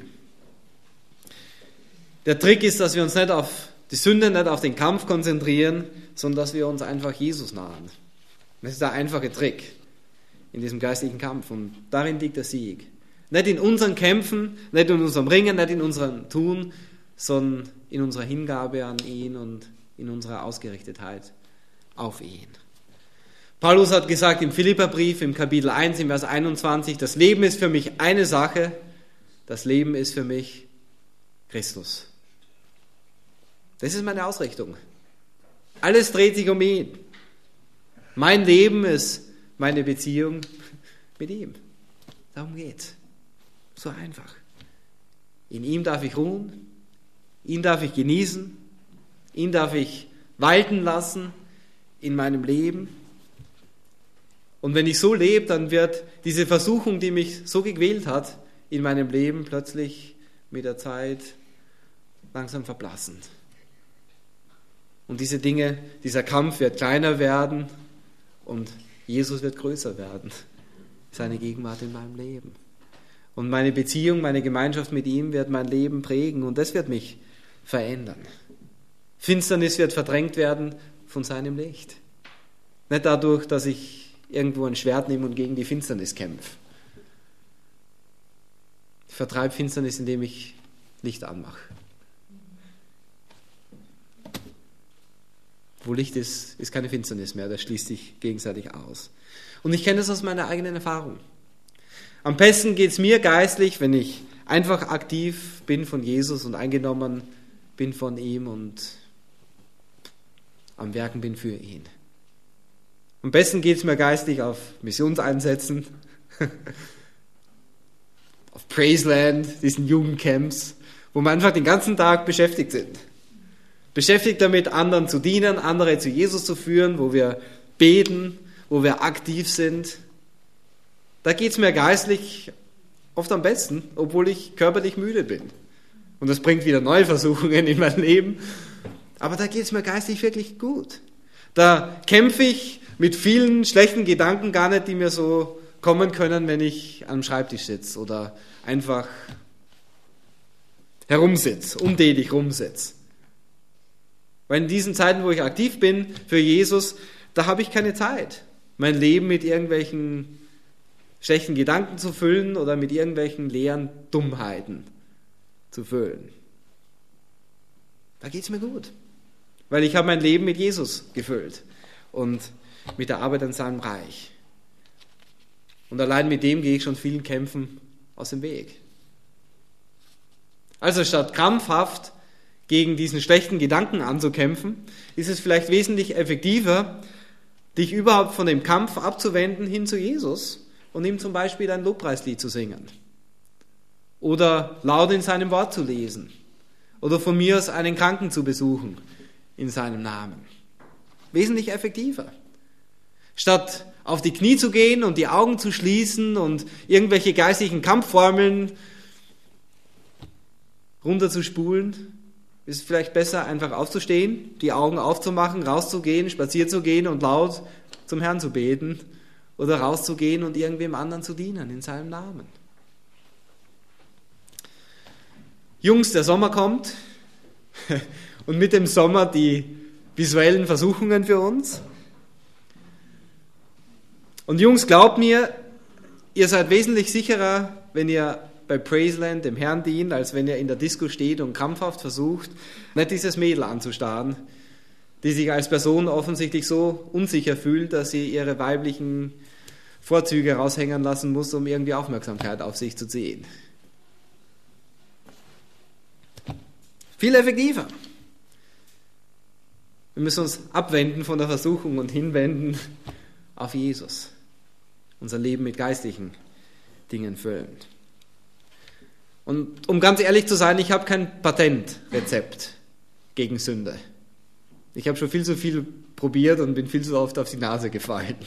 Der Trick ist, dass wir uns nicht auf die Sünde, nicht auf den Kampf konzentrieren, sondern dass wir uns einfach Jesus nahen. Das ist der einfache Trick in diesem geistlichen Kampf, und darin liegt der Sieg. Nicht in unseren Kämpfen, nicht in unserem Ringen, nicht in unserem Tun, sondern in unserer Hingabe an ihn und in unserer Ausgerichtetheit auf ihn. Paulus hat gesagt im Philipperbrief im Kapitel eins, im Vers einundzwanzig, das Leben ist für mich eine Sache, das Leben ist für mich Christus. Das ist meine Ausrichtung. Alles dreht sich um ihn. Mein Leben ist meine Beziehung mit ihm. Darum geht's. So einfach. In ihm darf ich ruhen, ihn darf ich genießen, ihn darf ich walten lassen in meinem Leben. Und wenn ich so lebe, dann wird diese Versuchung, die mich so gequält hat, in meinem Leben plötzlich mit der Zeit langsam verblassen. Und diese Dinge, dieser Kampf wird kleiner werden und Jesus wird größer werden. Seine Gegenwart in meinem Leben. Und meine Beziehung, meine Gemeinschaft mit ihm wird mein Leben prägen und das wird mich verändern. Finsternis wird verdrängt werden von seinem Licht. Nicht dadurch, dass ich irgendwo ein Schwert nehme und gegen die Finsternis kämpfe. Ich vertreibe Finsternis, indem ich Licht anmache. Wo Licht ist, ist keine Finsternis mehr, das schließt sich gegenseitig aus. Und ich kenne das aus meiner eigenen Erfahrung. Am besten geht es mir geistlich, wenn ich einfach aktiv bin von Jesus und eingenommen bin von ihm und am Werken bin für ihn. Am besten geht es mir geistlich auf Missionseinsätzen, auf Praiseland, diesen Jugendcamps, wo wir einfach den ganzen Tag beschäftigt sind. Beschäftigt damit, anderen zu dienen, andere zu Jesus zu führen, wo wir beten, wo wir aktiv sind. Da geht es mir geistlich oft am besten, obwohl ich körperlich müde bin. Und das bringt wieder neue Versuchungen in mein Leben. Aber da geht es mir geistlich wirklich gut. Da kämpfe ich mit vielen schlechten Gedanken gar nicht, die mir so kommen können, wenn ich am Schreibtisch sitze oder einfach herumsitze, untätig rumsitze. Weil in diesen Zeiten, wo ich aktiv bin für Jesus, da habe ich keine Zeit, mein Leben mit irgendwelchen schlechten Gedanken zu füllen oder mit irgendwelchen leeren Dummheiten zu füllen. Da geht es mir gut, weil ich habe mein Leben mit Jesus gefüllt und mit der Arbeit an seinem Reich. Und allein mit dem gehe ich schon vielen Kämpfen aus dem Weg. Also statt krampfhaft gegen diesen schlechten Gedanken anzukämpfen, ist es vielleicht wesentlich effektiver, dich überhaupt von dem Kampf abzuwenden hin zu Jesus und ihm zum Beispiel ein Lobpreislied zu singen oder laut in seinem Wort zu lesen oder von mir aus einen Kranken zu besuchen in seinem Namen. Wesentlich effektiver. Statt auf die Knie zu gehen und die Augen zu schließen und irgendwelche geistlichen Kampfformeln runterzuspulen, ist es vielleicht besser, einfach aufzustehen, die Augen aufzumachen, rauszugehen, spazieren zu gehen und laut zum Herrn zu beten oder rauszugehen und irgendwem anderen zu dienen in seinem Namen. Jungs, der Sommer kommt und mit dem Sommer die visuellen Versuchungen für uns. Und Jungs, glaubt mir, ihr seid wesentlich sicherer, wenn ihr bei Praiseland dem Herrn dient, als wenn ihr in der Disco steht und krampfhaft versucht, nicht dieses Mädel anzustarren, die sich als Person offensichtlich so unsicher fühlt, dass sie ihre weiblichen Vorzüge raushängen lassen muss, um irgendwie Aufmerksamkeit auf sich zu ziehen. Viel effektiver. Wir müssen uns abwenden von der Versuchung und hinwenden auf Jesus. Unser Leben mit geistlichen Dingen füllen. Und um ganz ehrlich zu sein, ich habe kein Patentrezept gegen Sünde. Ich habe schon viel zu viel probiert und bin viel zu oft auf die Nase gefallen.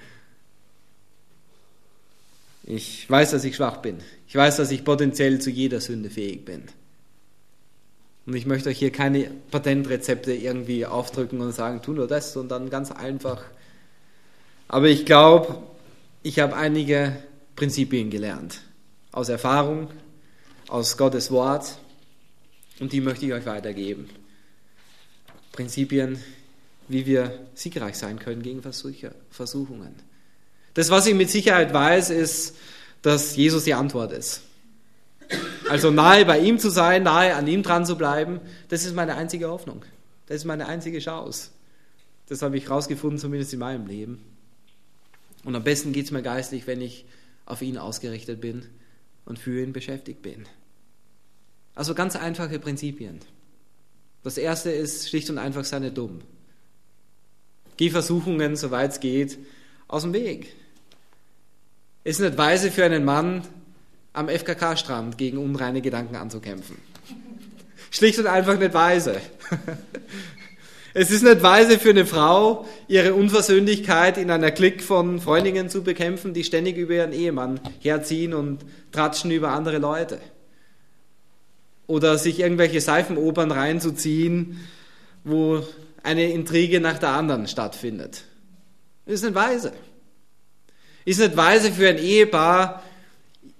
Ich weiß, dass ich schwach bin. Ich weiß, dass ich potenziell zu jeder Sünde fähig bin. Und ich möchte euch hier keine Patentrezepte irgendwie aufdrücken und sagen, tu nur das und dann ganz einfach. Aber ich glaube, ich habe einige Prinzipien gelernt. Aus Erfahrung, aus Gottes Wort. Und die möchte ich euch weitergeben. Prinzipien, wie wir siegreich sein können gegen Versuchungen. Das, was ich mit Sicherheit weiß, ist, dass Jesus die Antwort ist. Also nahe bei ihm zu sein, nahe an ihm dran zu bleiben, das ist meine einzige Hoffnung. Das ist meine einzige Chance. Das habe ich rausgefunden, zumindest in meinem Leben. Und am besten geht es mir geistlich, wenn ich auf ihn ausgerichtet bin und für ihn beschäftigt bin. Also ganz einfache Prinzipien. Das erste ist schlicht und einfach, sei nicht dumm. Geh Versuchungen, soweit es geht, aus dem Weg. Es ist nicht weise für einen Mann, am F K K-Strand gegen unreine Gedanken anzukämpfen. Schlicht und einfach nicht weise. Es ist nicht weise für eine Frau, ihre Unversöhnlichkeit in einer Clique von Freundinnen zu bekämpfen, die ständig über ihren Ehemann herziehen und tratschen über andere Leute. Oder sich irgendwelche Seifenopern reinzuziehen, wo eine Intrige nach der anderen stattfindet. Ist nicht weise. Ist nicht weise für ein Ehepaar,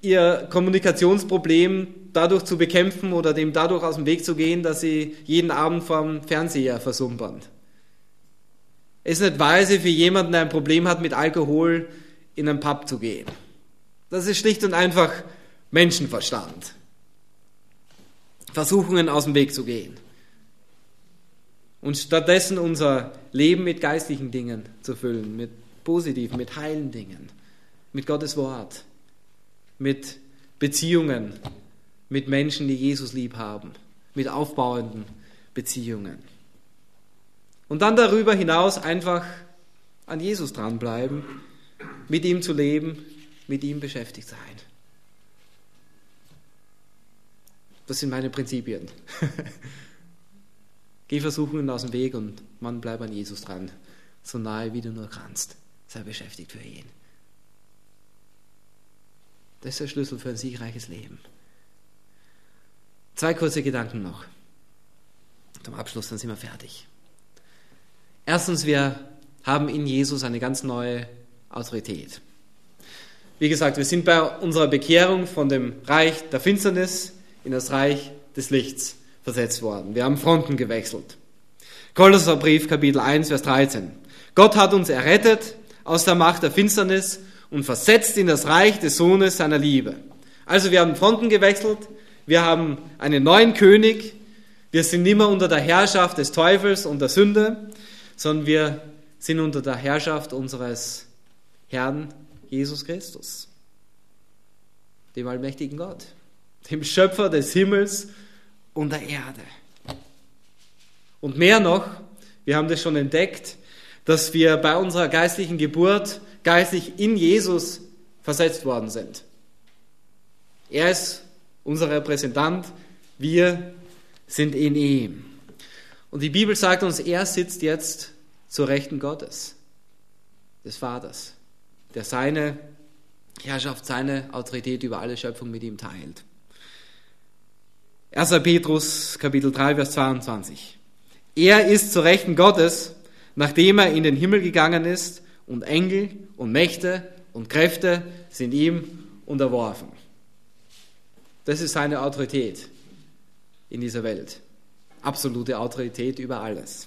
ihr Kommunikationsproblem dadurch zu bekämpfen oder dem dadurch aus dem Weg zu gehen, dass sie jeden Abend vorm Fernseher versumpern. Es ist nicht weise für jemanden, der ein Problem hat mit Alkohol, in einen Pub zu gehen. Das ist schlicht und einfach Menschenverstand. Versuchungen aus dem Weg zu gehen. Und stattdessen unser Leben mit geistlichen Dingen zu füllen, mit positiven, mit heilen Dingen, mit Gottes Wort, mit Beziehungen, mit Menschen, die Jesus lieb haben, mit aufbauenden Beziehungen. Und dann darüber hinaus einfach an Jesus dranbleiben, mit ihm zu leben, mit ihm beschäftigt sein. Das sind meine Prinzipien. Geh Versuchungen aus dem Weg und Mann, bleib an Jesus dran, so nahe wie du nur kannst. Sei beschäftigt für ihn. Das ist der Schlüssel für ein siegreiches Leben. Zwei kurze Gedanken noch. Zum Abschluss, dann sind wir fertig. Erstens, wir haben in Jesus eine ganz neue Autorität. Wie gesagt, wir sind bei unserer Bekehrung von dem Reich der Finsternis in das Reich des Lichts versetzt worden. Wir haben Fronten gewechselt. Kolosserbrief, Kapitel eins, Vers dreizehn. Gott hat uns errettet aus der Macht der Finsternis und versetzt in das Reich des Sohnes seiner Liebe. Also wir haben Fronten gewechselt, wir haben einen neuen König, wir sind nicht mehr unter der Herrschaft des Teufels und der Sünde, sondern wir sind unter der Herrschaft unseres Herrn Jesus Christus, dem allmächtigen Gott, dem Schöpfer des Himmels und der Erde. Und mehr noch, wir haben das schon entdeckt, dass wir bei unserer geistlichen Geburt geistlich in Jesus versetzt worden sind. Er ist unser Repräsentant, wir sind in ihm. Und die Bibel sagt uns, er sitzt jetzt zur Rechten Gottes, des Vaters, der seine Herrschaft, seine Autorität über alle Schöpfung mit ihm teilt. erster Petrus, Kapitel drei, Vers zweiundzwanzig. Er ist zur Rechten Gottes, nachdem er in den Himmel gegangen ist, und Engel und Mächte und Kräfte sind ihm unterworfen. Das ist seine Autorität in dieser Welt. Absolute Autorität über alles.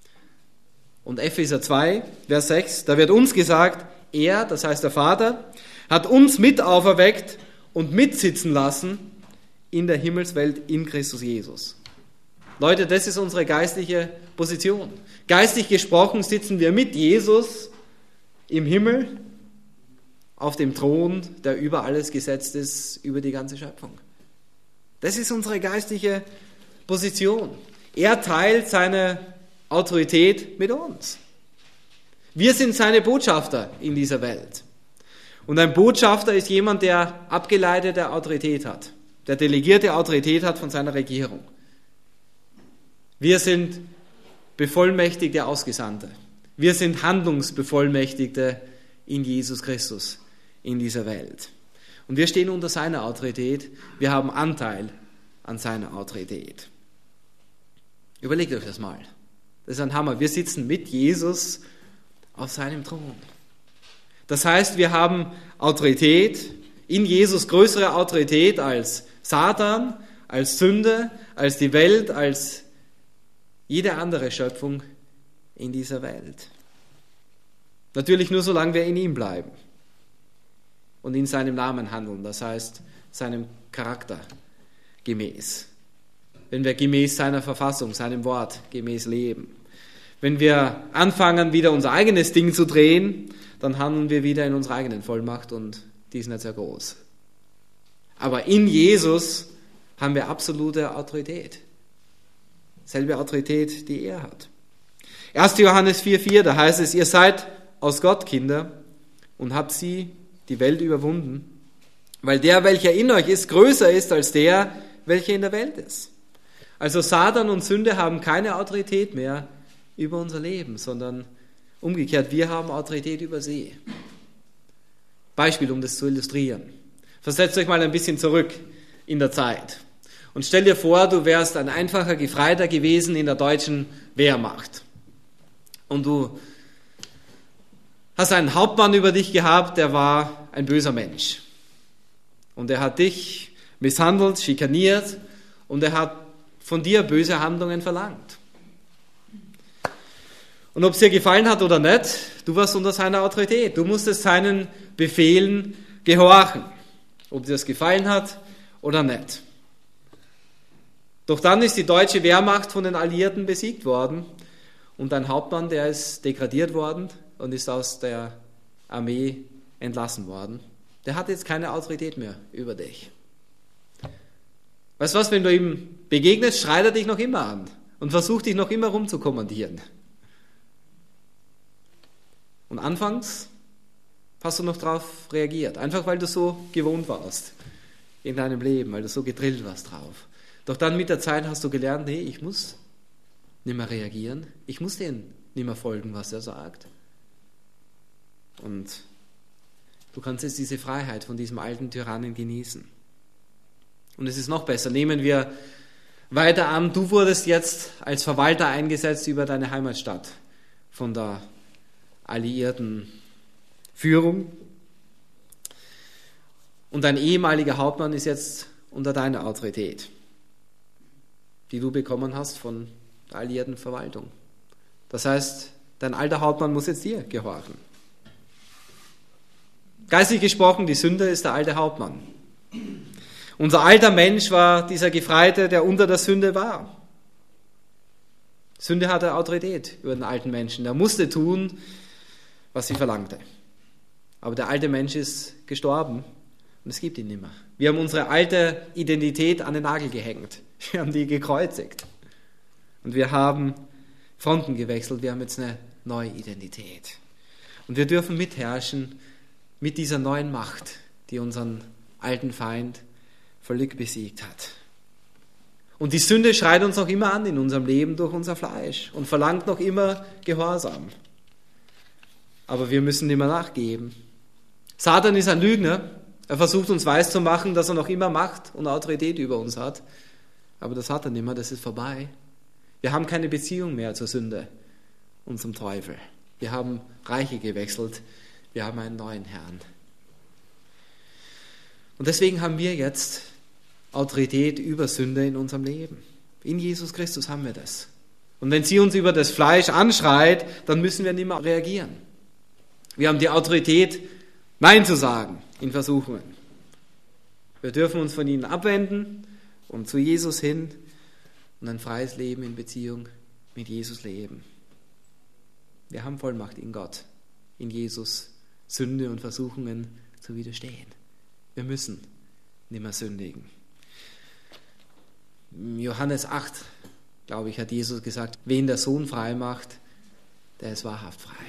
Und Epheser zwei, Vers sechs, da wird uns gesagt, er, das heißt der Vater, hat uns mit auferweckt und mitsitzen lassen in der Himmelswelt in Christus Jesus. Leute, das ist unsere geistliche Position. Geistlich gesprochen sitzen wir mit Jesus im Himmel auf dem Thron, der über alles gesetzt ist, über die ganze Schöpfung. Das ist unsere geistliche Position. Er teilt seine Autorität mit uns. Wir sind seine Botschafter in dieser Welt. Und ein Botschafter ist jemand, der abgeleitete Autorität hat, der delegierte Autorität hat von seiner Regierung. Wir sind bevollmächtigte Ausgesandte. Wir sind Handlungsbevollmächtigte in Jesus Christus in dieser Welt. Und wir stehen unter seiner Autorität. Wir haben Anteil an seiner Autorität. Überlegt euch das mal. Das ist ein Hammer. Wir sitzen mit Jesus auf seinem Thron. Das heißt, wir haben Autorität, in Jesus größere Autorität als Satan, als Sünde, als die Welt, als jede andere Schöpfung in dieser Welt. Natürlich nur, solange wir in ihm bleiben und in seinem Namen handeln, das heißt, seinem Charakter gemäß. Wenn wir gemäß seiner Verfassung, seinem Wort gemäß leben. Wenn wir anfangen, wieder unser eigenes Ding zu drehen, dann handeln wir wieder in unserer eigenen Vollmacht und die ist nicht sehr groß. Aber in Jesus haben wir absolute Autorität. Selbe Autorität, die er hat. erster Johannes vier vier, da heißt es, ihr seid aus Gott Kinder und habt sie, die Welt, überwunden, weil der, welcher in euch ist, größer ist als der, welcher in der Welt ist. Also Satan und Sünde haben keine Autorität mehr über unser Leben, sondern umgekehrt, wir haben Autorität über sie. Beispiel, um das zu illustrieren. Versetzt euch mal ein bisschen zurück in der Zeit. Und stell dir vor, du wärst ein einfacher Gefreiter gewesen in der deutschen Wehrmacht. Und du hast einen Hauptmann über dich gehabt, der war ein böser Mensch. Und er hat dich misshandelt, schikaniert und er hat von dir böse Handlungen verlangt. Und ob es dir gefallen hat oder nicht, du warst unter seiner Autorität. Du musstest seinen Befehlen gehorchen, ob dir das gefallen hat oder nicht. Doch dann ist die deutsche Wehrmacht von den Alliierten besiegt worden und ein Hauptmann, der ist degradiert worden und ist aus der Armee entlassen worden. Der hat jetzt keine Autorität mehr über dich. Weißt du was, wenn du ihm begegnest, schreit er dich noch immer an und versucht dich noch immer rumzukommandieren. Und anfangs hast du noch darauf reagiert, einfach weil du so gewohnt warst in deinem Leben, weil du so gedrillt warst drauf. Doch dann mit der Zeit hast du gelernt, nee, ich muss nicht mehr reagieren, ich muss dem nicht mehr folgen, was er sagt. Und du kannst jetzt diese Freiheit von diesem alten Tyrannen genießen. Und es ist noch besser, nehmen wir weiter an, du wurdest jetzt als Verwalter eingesetzt über deine Heimatstadt von der alliierten Führung. Und dein ehemaliger Hauptmann ist jetzt unter deiner Autorität, die du bekommen hast von der alliierten Verwaltung. Das heißt, dein alter Hauptmann muss jetzt dir gehorchen. Geistlich gesprochen, die Sünde ist der alte Hauptmann. Unser alter Mensch war dieser Gefreite, der unter der Sünde war. Sünde hatte Autorität über den alten Menschen. Er musste tun, was sie verlangte. Aber der alte Mensch ist gestorben und es gibt ihn nicht mehr. Wir haben unsere alte Identität an den Nagel gehängt. Wir haben die gekreuzigt. Und wir haben Fronten gewechselt. Wir haben jetzt eine neue Identität. Und wir dürfen mitherrschen mit dieser neuen Macht, die unseren alten Feind völlig besiegt hat. Und die Sünde schreit uns noch immer an in unserem Leben durch unser Fleisch und verlangt noch immer Gehorsam. Aber wir müssen nicht mehr nachgeben. Satan ist ein Lügner. Er versucht uns weiszumachen, dass er noch immer Macht und Autorität über uns hat. Aber das hat er nicht mehr, das ist vorbei. Wir haben keine Beziehung mehr zur Sünde und zum Teufel. Wir haben Reiche gewechselt. Wir haben einen neuen Herrn. Und deswegen haben wir jetzt Autorität über Sünde in unserem Leben. In Jesus Christus haben wir das. Und wenn sie uns über das Fleisch anschreit, dann müssen wir nicht mehr reagieren. Wir haben die Autorität, Nein zu sagen in Versuchungen. Wir dürfen uns von ihnen abwenden und zu Jesus hin und ein freies Leben in Beziehung mit Jesus leben. Wir haben Vollmacht in Gott, in Jesus, Sünde und Versuchungen zu widerstehen. Wir müssen nicht mehr sündigen. Johannes acht, glaube ich, hat Jesus gesagt, wen der Sohn frei macht, der ist wahrhaft frei.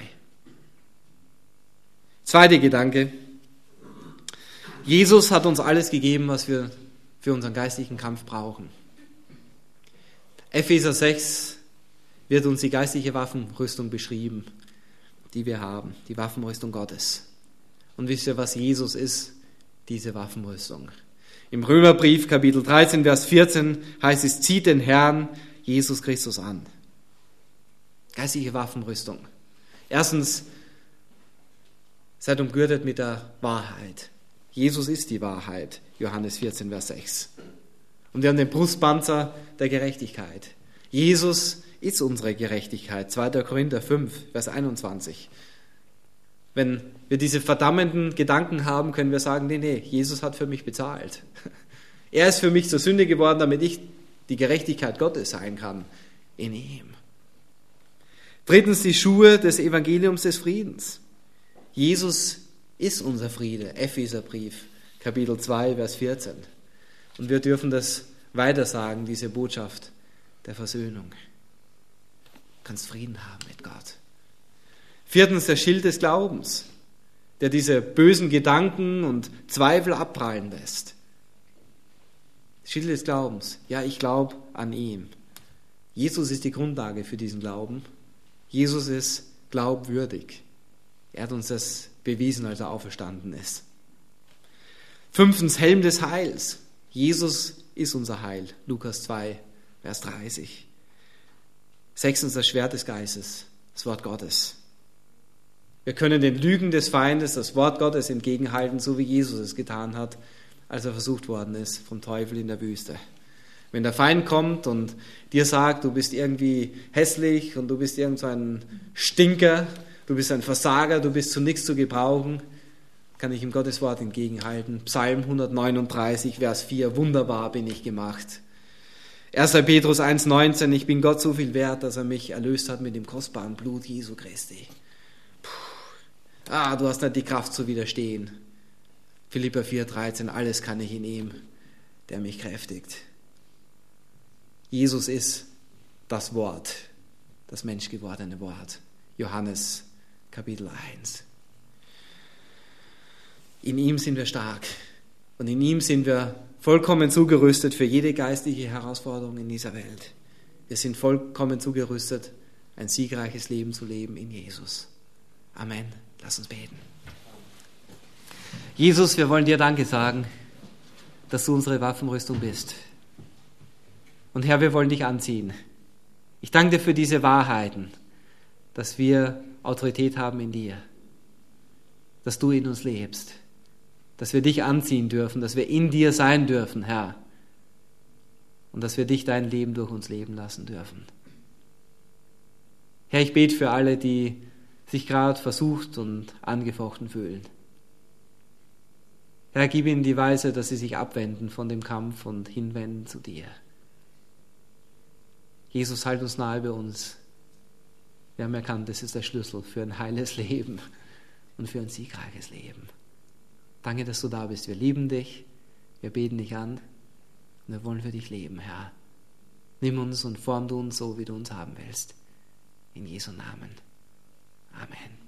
Zweiter Gedanke. Jesus hat uns alles gegeben, was wir für unseren geistlichen Kampf brauchen. Epheser sechs wird uns die geistliche Waffenrüstung beschrieben, die wir haben, die Waffenrüstung Gottes. Und wisst ihr, was Jesus ist? Diese Waffenrüstung. Im Römerbrief Kapitel dreizehn, Vers vierzehn heißt es, zieht den Herrn Jesus Christus an. Geistliche Waffenrüstung. Erstens, seid umgürtet mit der Wahrheit. Jesus ist die Wahrheit. Johannes vierzehn, Vers sechs. Und wir haben den Brustpanzer der Gerechtigkeit. Jesus ist unsere Gerechtigkeit. zweiter Korinther fünf, Vers einundzwanzig. Wenn wir diese verdammenden Gedanken haben, können wir sagen, nee, nee, Jesus hat für mich bezahlt. Er ist für mich zur Sünde geworden, damit ich die Gerechtigkeit Gottes sein kann in ihm. Drittens, die Schuhe des Evangeliums des Friedens. Jesus ist unser Friede. Epheserbrief, Kapitel zwei, Vers vierzehn. Und wir dürfen das weitersagen, diese Botschaft der Versöhnung. Du kannst Frieden haben mit Gott. Viertens, der Schild des Glaubens, der diese bösen Gedanken und Zweifel abprallen lässt. Schild des Glaubens. Ja, ich glaube an ihn. Jesus ist die Grundlage für diesen Glauben. Jesus ist glaubwürdig. Er hat uns das bewiesen, als er auferstanden ist. Fünftens, Helm des Heils. Jesus ist unser Heil. Lukas zwei, Vers dreißig. Sechstens, das Schwert des Geistes, das Wort Gottes. Wir können den Lügen des Feindes das Wort Gottes entgegenhalten, so wie Jesus es getan hat, als er versucht worden ist vom Teufel in der Wüste. Wenn der Feind kommt und dir sagt, du bist irgendwie hässlich und du bist irgend so ein Stinker, du bist ein Versager, du bist zu nichts zu gebrauchen, kann ich ihm Gottes Wort entgegenhalten. Psalm hundertneununddreißig, Vers vier, wunderbar bin ich gemacht. erster Petrus eins neunzehn, ich bin Gott so viel wert, dass er mich erlöst hat mit dem kostbaren Blut Jesu Christi. Puh. Ah, du hast nicht die Kraft zu widerstehen. Philipper vier dreizehn, alles kann ich in ihm, der mich kräftigt. Jesus ist das Wort, das menschgewordene Wort. Johannes Kapitel eins. In ihm sind wir stark und in ihm sind wir vollkommen zugerüstet für jede geistliche Herausforderung in dieser Welt. Wir sind vollkommen zugerüstet, ein siegreiches Leben zu leben in Jesus. Amen. Lass uns beten. Jesus, wir wollen dir Danke sagen, dass du unsere Waffenrüstung bist. Und Herr, wir wollen dich anziehen. Ich danke dir für diese Wahrheiten, dass wir Autorität haben in dir, dass du in uns lebst, dass wir dich anziehen dürfen, dass wir in dir sein dürfen, Herr, und dass wir dich dein Leben durch uns leben lassen dürfen. Herr, ich bete für alle, die sich gerade versucht und angefochten fühlen. Herr, gib ihnen die Weise, dass sie sich abwenden von dem Kampf und hinwenden zu dir. Jesus, halt uns nahe bei uns. Wir haben erkannt, das ist der Schlüssel für ein heiles Leben und für ein siegreiches Leben. Danke, dass du da bist. Wir lieben dich, wir beten dich an und wir wollen für dich leben, Herr. Nimm uns und form du uns so, wie du uns haben willst. In Jesu Namen. Amen.